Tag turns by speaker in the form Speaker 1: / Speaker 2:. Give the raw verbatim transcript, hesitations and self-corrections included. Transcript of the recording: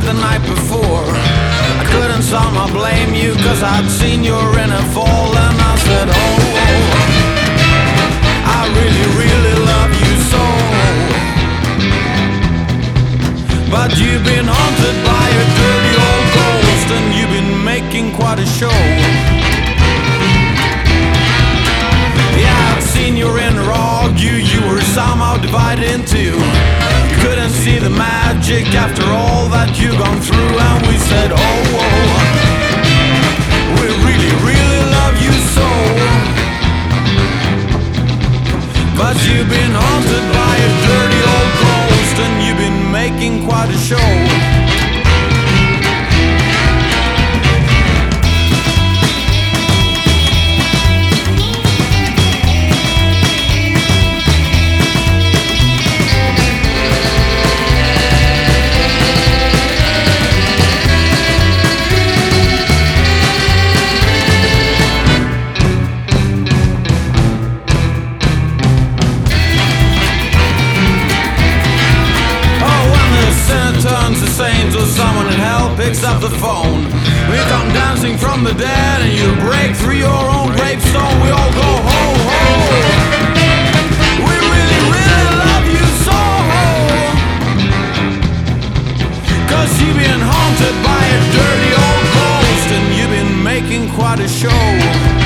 Speaker 1: the night before. I couldn't somehow blame you, cause I'd seen you in a fall. And I said, oh, I really, really love you so. But you've been haunted by a dirty old ghost, and you've been making quite a show. Yeah, I've seen you in raw, you, you were somehow divided in two. You couldn't see the magic after all that you've gone through. And we said, oh, oh, we really, really love you so. But you've been haunted by a dirty old ghost, and you've been making quite a show. Turns to saints or someone in hell picks up the phone. We come dancing from the dead, and you break through your own gravestone. We all go ho ho. We really, really love you so. Cause you've been haunted by a dirty old ghost, and you've been making quite a show.